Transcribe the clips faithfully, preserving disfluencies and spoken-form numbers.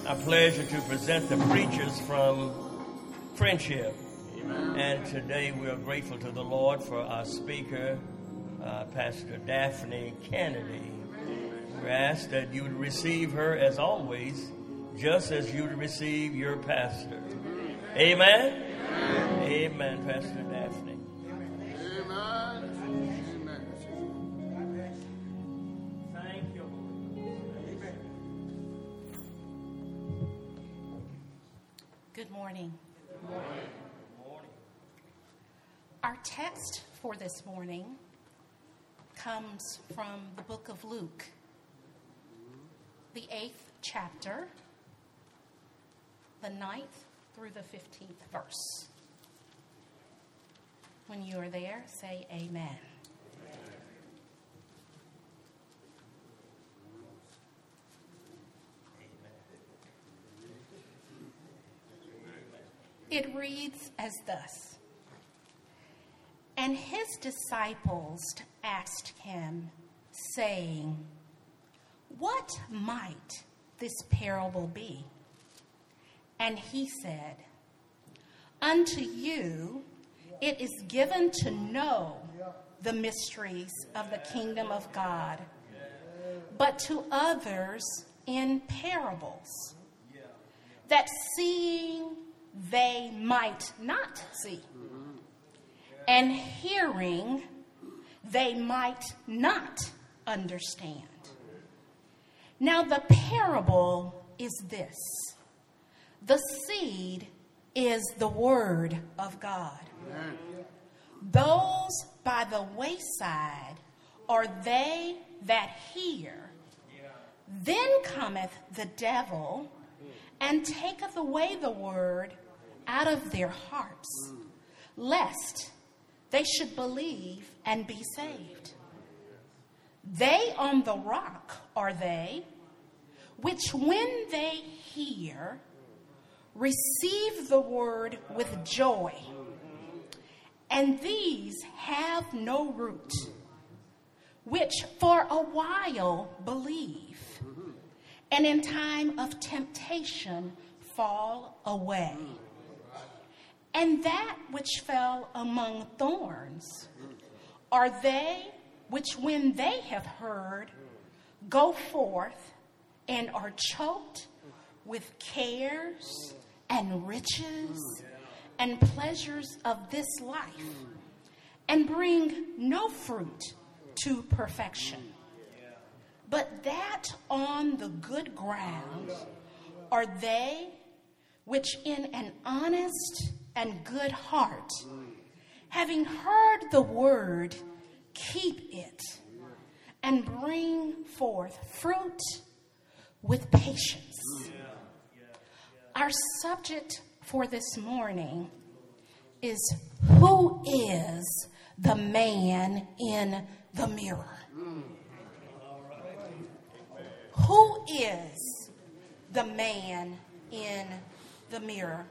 our pleasure to present the preachers from Friendship. Amen. And today we are grateful to the Lord for our speaker, uh, Pastor Daphne Kennedy. We ask that you would receive her as always, just as you would receive your pastor. Amen? Amen, Amen Pastor Daphne. Good morning. Good morning. Good morning. Our text for this morning comes from the book of Luke, the eighth chapter, the ninth through the fifteenth verse. When you are there, say amen. It reads as thus. And his disciples asked him, saying, what might this parable be? And he said, unto you it is given to know the mysteries of the kingdom of God, but to others in parables, that seeing they might not see, and hearing they might not understand. Now the parable is this. The seed is the word of God. Amen. Those by the wayside are they that hear. Yeah. Then cometh the devil and taketh away the word out of their hearts, lest they should believe and be saved. They on the rock are they, which when they hear, receive the word with joy. And these have no root, which for a while believe, and in time of temptation fall away. And that which fell among thorns are they which when they have heard go forth and are choked with cares and riches and pleasures of this life, and bring no fruit to perfection. But that on the good ground are they which in an honest and good heart, having heard the word, keep it, and bring forth fruit with patience. Our subject for this morning is, who is the man in the mirror? Who is the man in the mirror?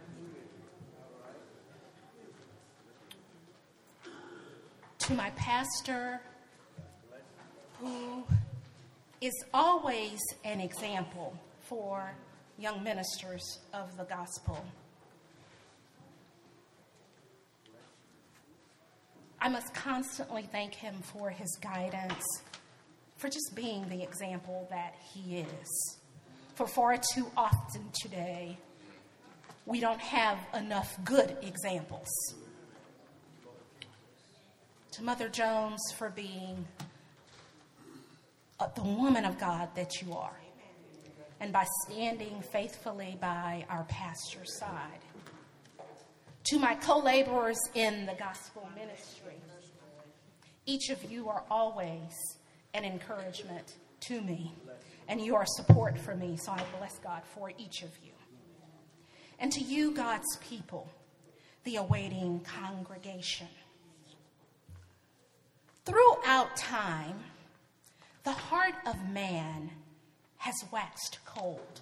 To my pastor, who is always an example for young ministers of the gospel, I must constantly thank him for his guidance, for just being the example that he is. For far too often today, we don't have enough good examples. To Mother Jones, for being uh, the woman of God that you are, and by standing faithfully by our pastor's side. To my co-laborers in the gospel ministry, each of you are always an encouragement to me, and you are support for me, so I bless God for each of you. And to you, God's people, the awaiting congregation. Throughout time, the heart of man has waxed cold.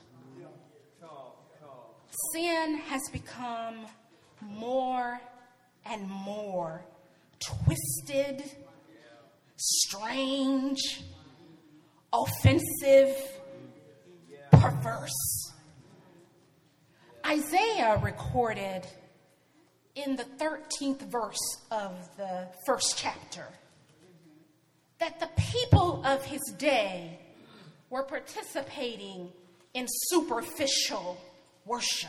Sin has become more and more twisted, strange, offensive, perverse, Isaiah recorded in the thirteenth verse of the first chapter that the people of his day were participating in superficial worship.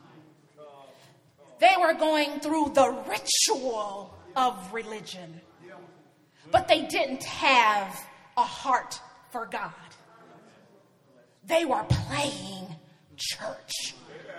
They were going through the ritual of religion, but they didn't have a heart for God. They were playing church.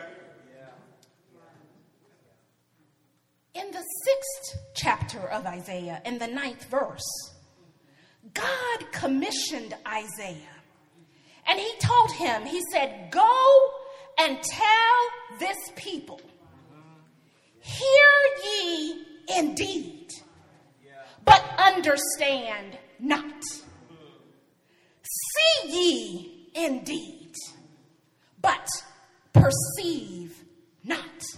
In the sixth chapter of Isaiah, in the ninth verse, God commissioned Isaiah. And he told him, he said, go and tell this people, hear ye indeed, but understand not. See ye indeed, but perceive not.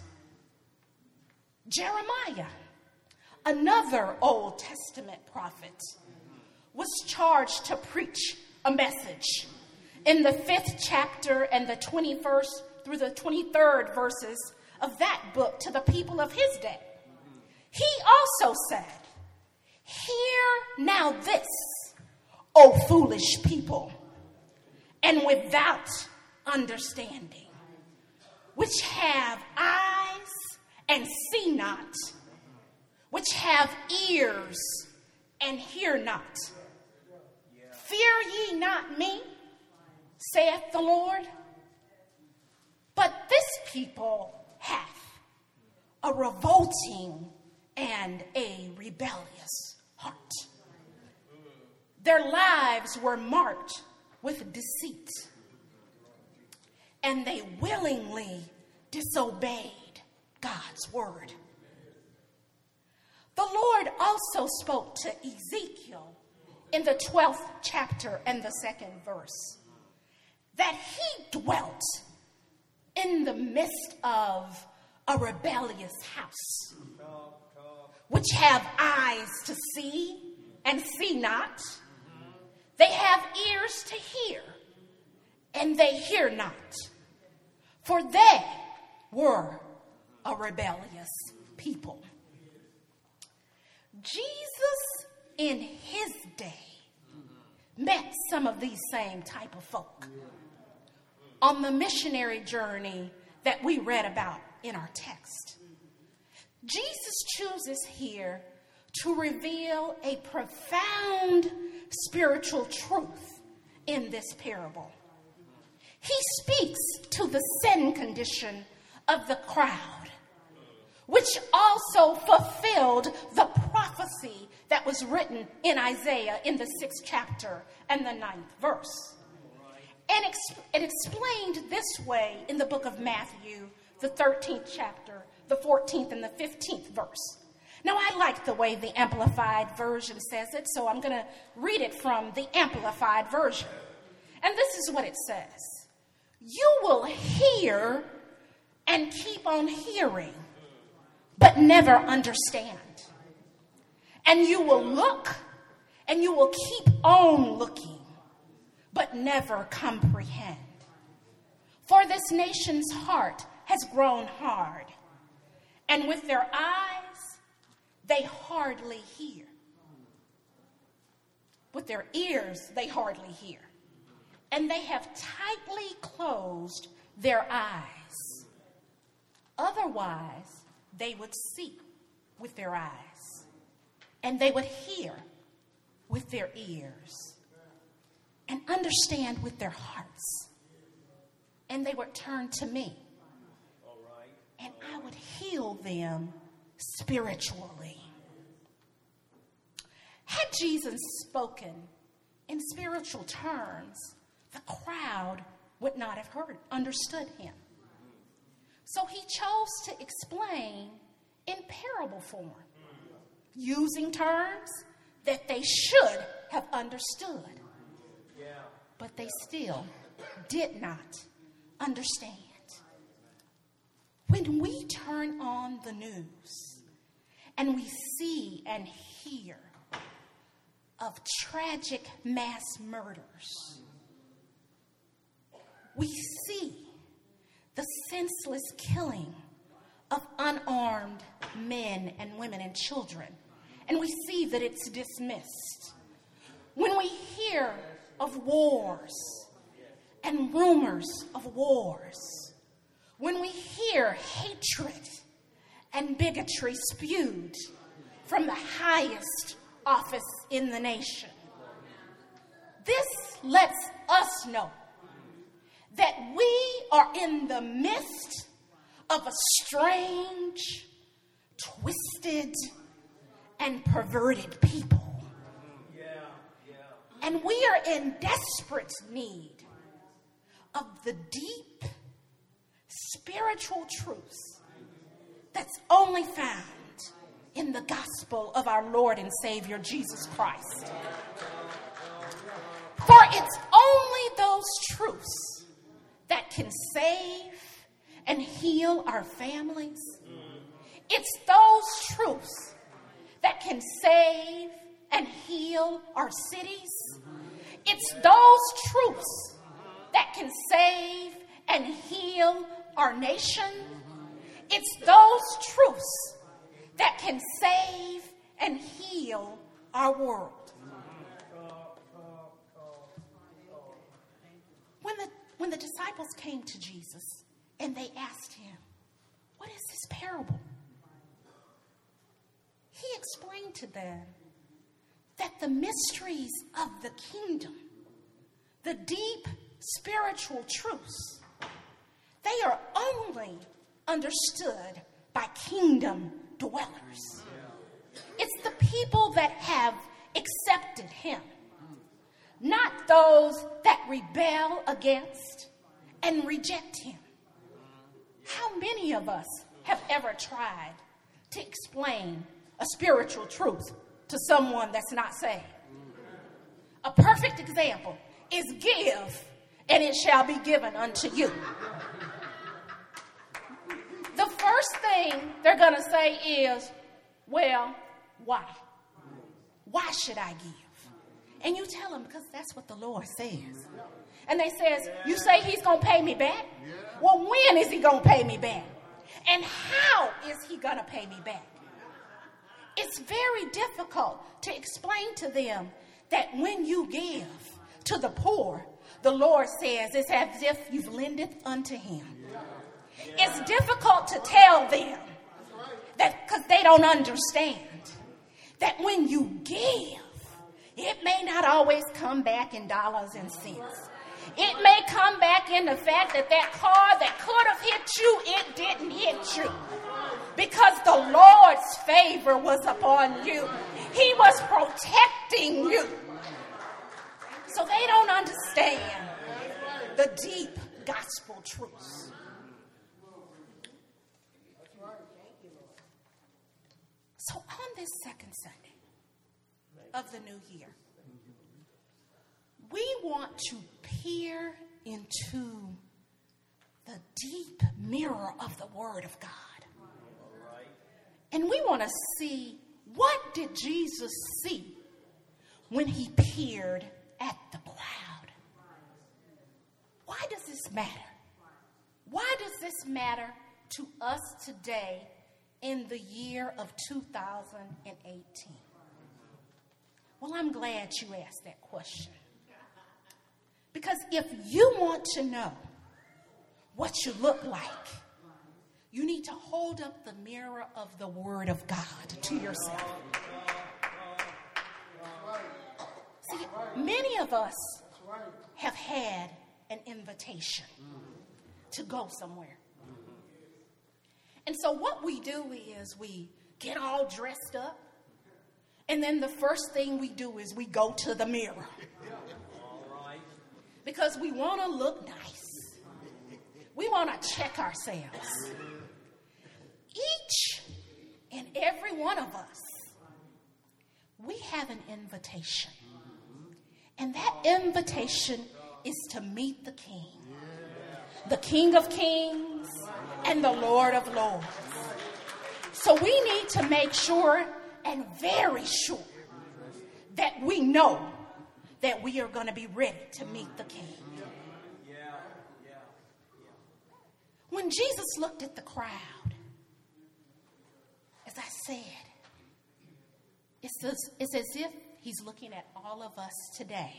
Jeremiah, another Old Testament prophet, was charged to preach a message in the fifth chapter and the twenty-first through the twenty-third verses of that book to the people of his day. He also said, hear now this, O foolish people, and without understanding, which have eyes and see not, which have ears and hear not. Fear ye not me, saith the Lord, but this people hath a revolting and a rebellious heart. Their lives were marked with deceit, and they willingly disobeyed God's word. The Lord also spoke to Ezekiel in the twelfth chapter and the second verse that he dwelt in the midst of a rebellious house, which have eyes to see and see not. They have ears to hear, and they hear not, for they were a rebellious people. Jesus in his day met some of these same type of folk on the missionary journey that we read about in our text. Jesus chooses here to reveal a profound spiritual truth in this parable. He speaks to the sin condition of the crowd, which also fulfilled the prophecy that was written in Isaiah in the sixth chapter and the ninth verse. And ex- it explained this way in the book of Matthew, the thirteenth chapter, the fourteenth and the fifteenth verse. Now, I like the way the Amplified Version says it, so I'm going to read it from the Amplified Version. And this is what it says. You will hear and keep on hearing, but never understand. And you will look and you will keep on looking, but never comprehend. For this nation's heart has grown hard, and with their eyes they hardly hear. With their ears they hardly hear. And they have tightly closed their eyes. Otherwise, they would see with their eyes, and they would hear with their ears, and understand with their hearts, and they would turn to me, and I would heal them spiritually. Had Jesus spoken in spiritual terms, the crowd would not have heard, understood him. So he chose to explain in parable form, using terms that they should have understood, but they still did not understand. When we turn on the news and we see and hear of tragic mass murders, we see the senseless killing of unarmed men and women and children, and we see that it's dismissed. When we hear of wars and rumors of wars, when we hear hatred and bigotry spewed from the highest office in the nation, this lets us know that we are in the midst of a strange, twisted, and perverted people. And we are in desperate need of the deep spiritual truths that's only found in the gospel of our Lord and Savior, Jesus Christ. For it's only those truths that can save and heal our families. It's those truths that can save and heal our cities. It's those truths that can save and heal our nation. It's those truths that can save and heal our world. When the, when the disciples came to Jesus and they asked him, "What is this parable?" he explained to them that the mysteries of the kingdom, the deep spiritual truths, they are only understood by kingdom dwellers. It's the people that have accepted him, not those that rebel against and reject him. How many of us have ever tried to explain a spiritual truth to someone that's not saved? A perfect example is give, and it shall be given unto you. The first thing they're going to say is, well, why? Why should I give? And you tell them, because that's what the Lord says. And they says, you say he's going to pay me back? Well, when is he going to pay me back? And how is he going to pay me back? It's very difficult to explain to them that when you give to the poor, the Lord says it's as if you've lended unto him. It's difficult to tell them that because they don't understand that when you give, it may not always come back in dollars and cents. It may come back in the fact that that car that could have hit you, it didn't hit you. Because the Lord's favor was upon you. He was protecting you. So they don't understand the deep gospel truths. So on this second Sunday of the new year, we want to peer into the deep mirror of the Word of God. And we want to see, what did Jesus see when he peered at the cloud? Why does this matter? Why does this matter to us today in the year of two thousand eighteen? Well, I'm glad you asked that question. Because if you want to know what you look like, you need to hold up the mirror of the Word of God to yourself. See, many of us have had an invitation to go somewhere. And so what we do is we get all dressed up, and then the first thing we do is we go to the mirror. Because we want to look nice. We want to check ourselves. Each and every one of us, we have an invitation. And that invitation is to meet the King. The King of Kings and the Lord of Lords. So we need to make sure, and very sure, that we know that we are going to be ready to meet the King. When Jesus looked at the crowd, as I said, it's as, it's as if he's looking at all of us today.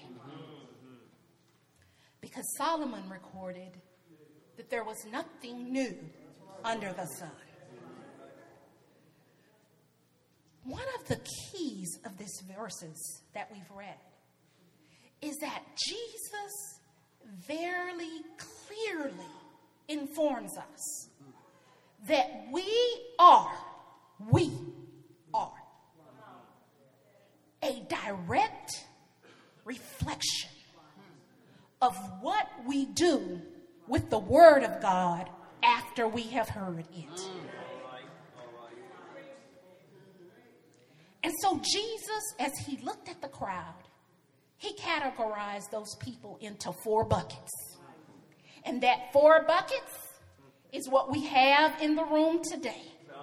Because Solomon recorded that there was nothing new under the sun. One of the keys of these verses that we've read is that Jesus very clearly informs us that we are, we are a direct reflection of what we do with the Word of God after we have heard it. And so Jesus, as he looked at the crowd, he categorized those people into four buckets. And that four buckets is what we have in the room today.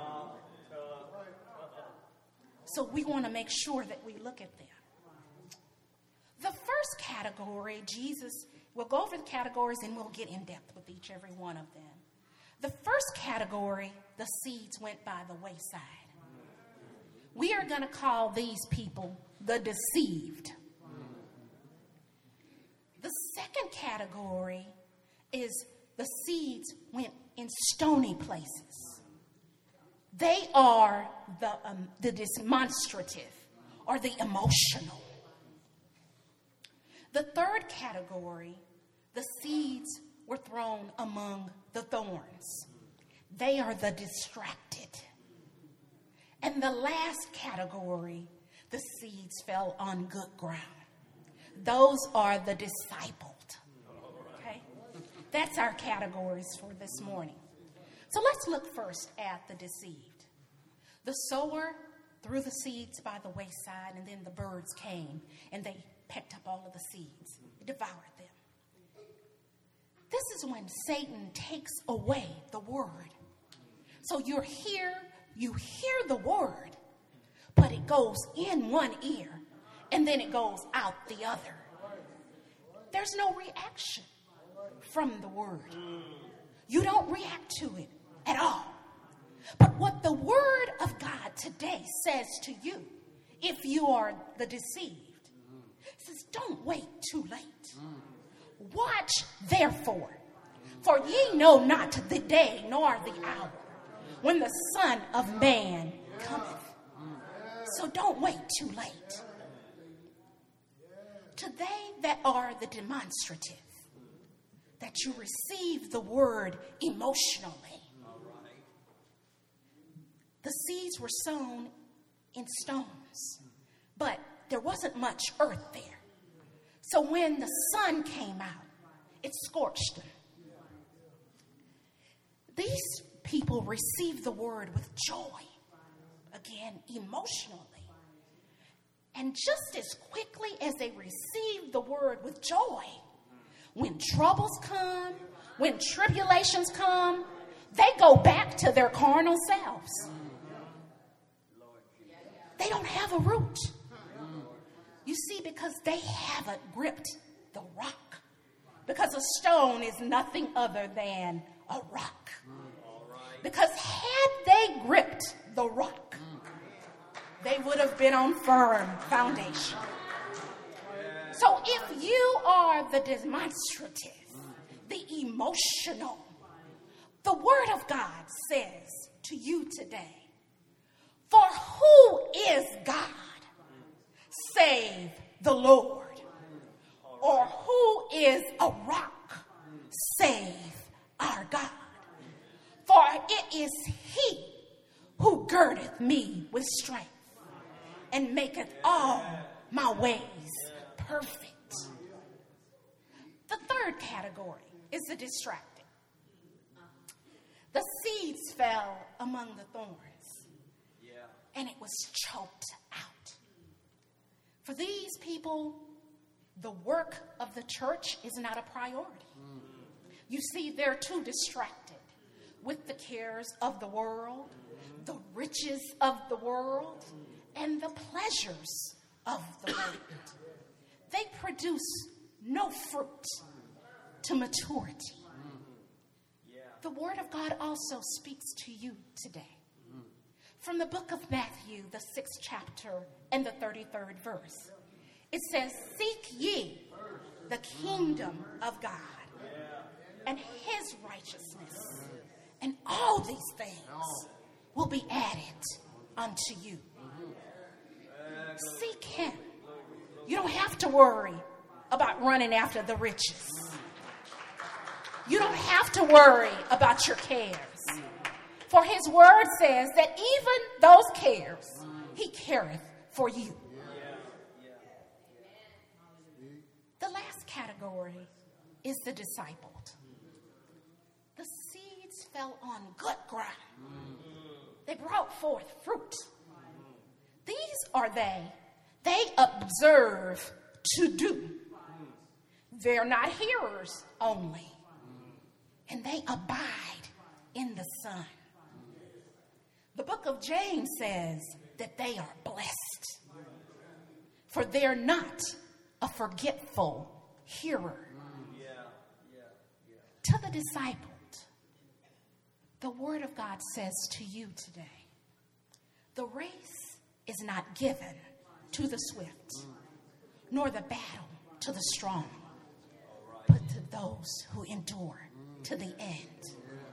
So we want to make sure that we look at them. The first category, Jesus, we'll go over the categories and we'll get in depth with each every one of them. The first category, the seeds went by the wayside. We are going to call these people the deceived. The second category is the seeds went in stony places. They are the, um, the demonstrative or the emotional. The third category, the seeds were thrown among the thorns. They are the distracted. And the last category, the seeds fell on good ground. Those are the discipled. Okay? That's our categories for this morning. So let's look first at the deceived. The sower threw the seeds by the wayside, and then the birds came, and they picked up all of the seeds, devoured them. This is when Satan takes away the word. So you're here, you hear the word, but it goes in one ear, and then it goes out the other. There's no reaction from the word. You don't react to it at all. But what the word of God today says to you, if you are the deceived, it says, don't wait too late. Watch, therefore, for ye know not the day nor the hour when the Son of Man cometh. So don't wait too late. To they that are the demonstrative, that you receive the word emotionally. The seeds were sown in stones, but there wasn't much earth there. So when the sun came out, it scorched them. These people received the word with joy, again, emotionally. And just as quickly as they received the word with joy, when troubles come, when tribulations come, they go back to their carnal selves. They don't have a root. You see, because they haven't gripped the rock. Because a stone is nothing other than a rock. Because had they gripped the rock, they would have been on firm foundation. So if you are the demonstrative, the emotional, the word of God says to you today, for who is God save the Lord? Or who is a rock save our God? For it is he who girdeth me with strength and maketh all my ways perfect. The third category is the distracted. The seeds fell among the thorns, and it was choked out. For these people, the work of the church is not a priority. You see, they're too distracted with the cares of the world, the riches of the world, and the pleasures of the world. They produce no fruit to maturity. The Word of God also speaks to you today. From the book of Matthew, the sixth chapter and the thirty-third verse, it says, "Seek ye the kingdom of God and his righteousness, and all these things will be added unto you." Seek him. You don't have to worry about running after the riches. You don't have to worry about your cares. For his word says that even those cares, he careth for you. The last category is the discipled. The seeds fell on good ground. They brought forth fruit. These are they. They observe to do. They're not hearers only. And they abide in the Son. The book of James says that they are blessed. For they're not a forgetful hearer. To the discipled, the word of God says to you today, the race is not given to the swift, nor the battle to the strong, but to those who endure to the end.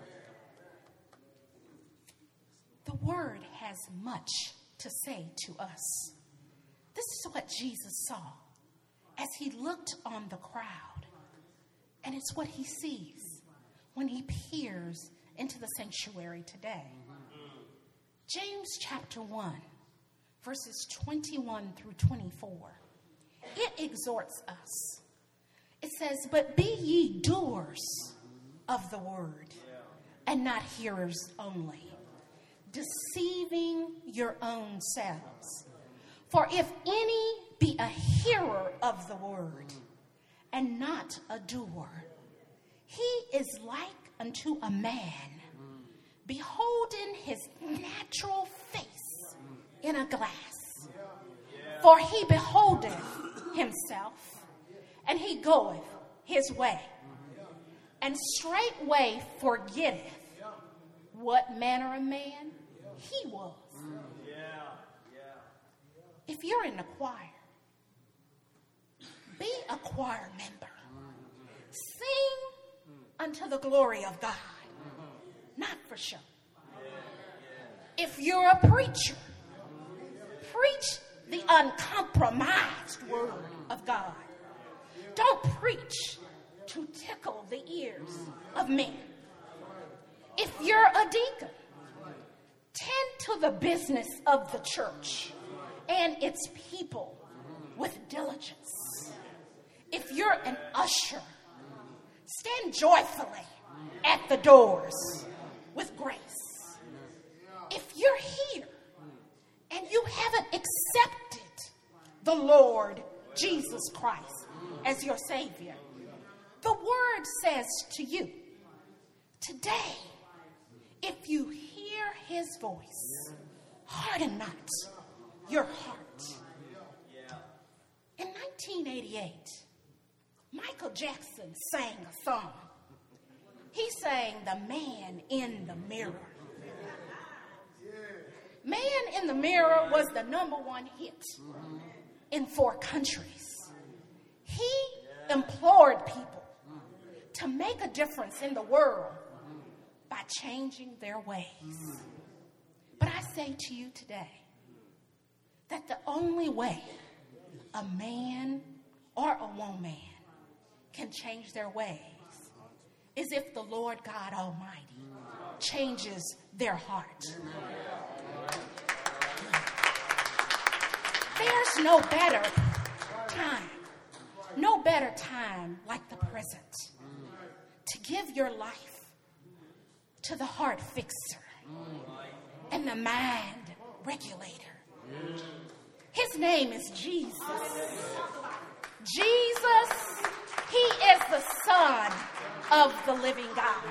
The word has much to say to us. This is what Jesus saw as he looked on the crowd. And it's what he sees when he peers into the sanctuary today. James chapter one, verses twenty-one through twenty-four. It exhorts us. It says, "But be ye doers of the word, and not hearers only, deceiving your own selves. For if any be a hearer of the word, and not a doer, he is like unto a man beholding his natural face in a glass. For he beholdeth himself, and he goeth his way, and straightway forgetteth what manner of man he was." If you're in the choir, be a choir member. Sing unto the glory of God, not for show. If you're a preacher, preach the uncompromised word of God. Don't preach to tickle the ears of men. If you're a deacon, tend to the business of the church and its people with diligence. If you're an usher, stand joyfully at the doors with grace. If you're here and you haven't accepted the Lord Jesus Christ as your Savior, the word says to you, today, if you hear his voice, harden not your heart. In nineteen eighty-eight, Michael Jackson sang a song. He sang "The Man in the Mirror." "Man in the Mirror" was the number one hit in four countries. He implored people to make a difference in the world by changing their ways. But I say to you today that the only way a man or a woman can change their ways is if the Lord God Almighty changes their heart. There's no better time, no better time like the present to give your life to the heart fixer and the mind regulator. His name is Jesus. Jesus, he is the Son of the living God.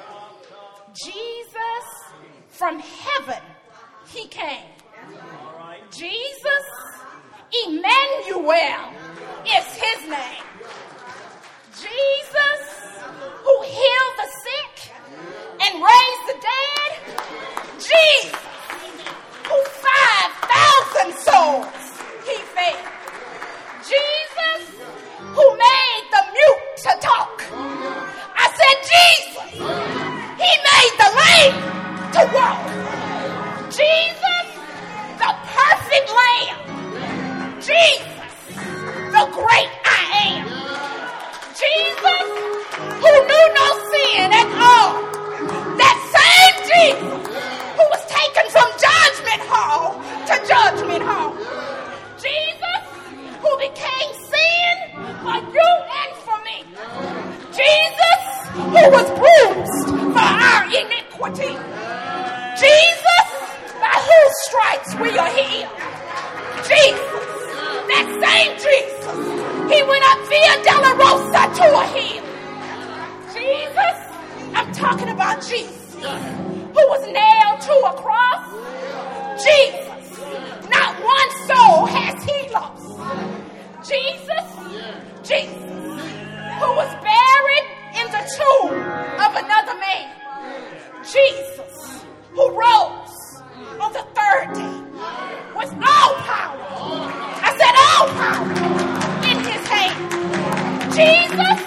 Jesus, from heaven, he came. Jesus, Emmanuel is his name. Jesus, who healed the sick and raise the dead? Jesus, who five thousand souls he fed. Jesus, who made the mute to talk. I said, Jesus, he made the lame to walk. Jesus, the perfect lamb. Jesus, the great I am. Jesus, who knew no sin at all. That same Jesus who was taken from judgment hall to judgment hall. Jesus, who became sin for you and for me. Jesus, who was bruised for our iniquity. Jesus, by whose stripes we are healed. Jesus, that same Jesus, he went up Via Dolorosa to a hill. Jesus, I'm talking about Jesus, who was nailed to a cross. Jesus, not one soul has he lost. Jesus, Jesus, who was buried in the tomb of another man. Jesus, who rose on the third day with all power. I said all power in his hand. Jesus,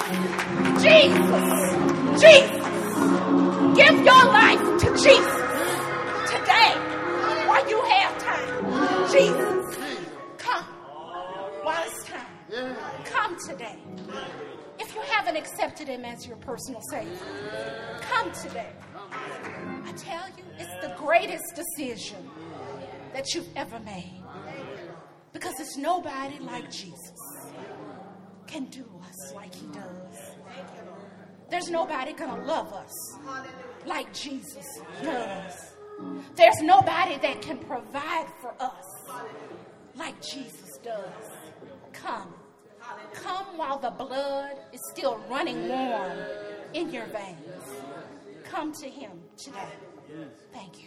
Jesus, Jesus. Give your life to Jesus today while you have time. Jesus, come while it's time. Come today. If you haven't accepted him as your personal savior, come today. I tell you, it's the greatest decision that you've ever made. Because it's nobody like Jesus can do us like he does. There's nobody gonna love us like Jesus does. There's nobody that can provide for us like Jesus does. Come. Come while the blood is still running warm in your veins. Come to him today. Thank you.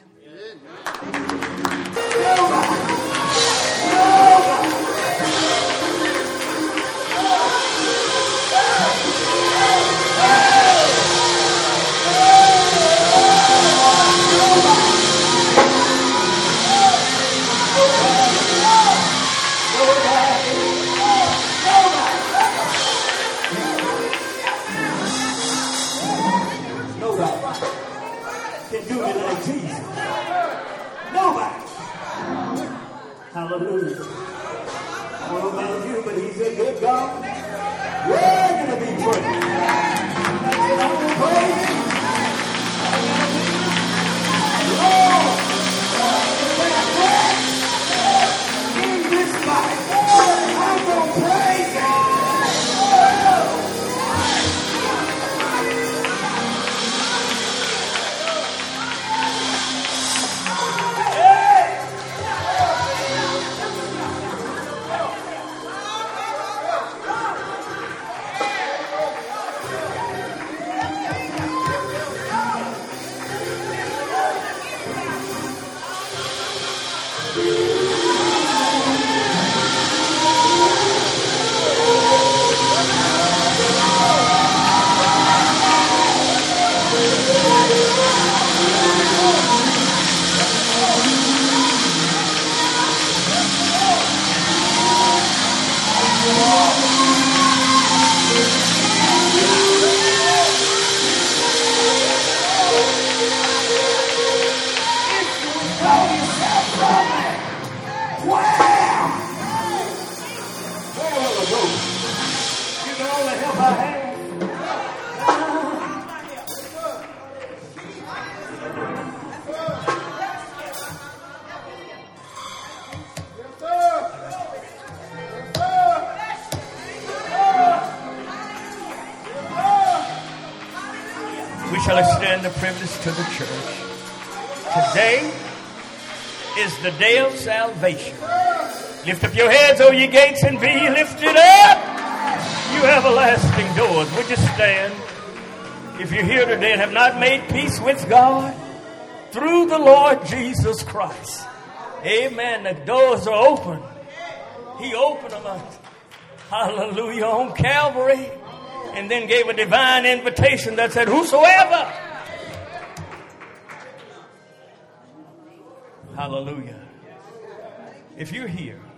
Hallelujah. I don't know about you, but he's a good God. We're going to be praised. I'm going to praise him. Lord, in this life, I'm going to praise him. Shall extend the privilege to the church. Today is the day of salvation. Lift up your heads, O ye gates, and be ye lifted up, you everlasting doors. Would you stand? If you're here today and have not made peace with God through the Lord Jesus Christ, amen, the doors are open. He opened them up, hallelujah, on Calvary. And then gave a divine invitation that said, whosoever Hallelujah. If you're here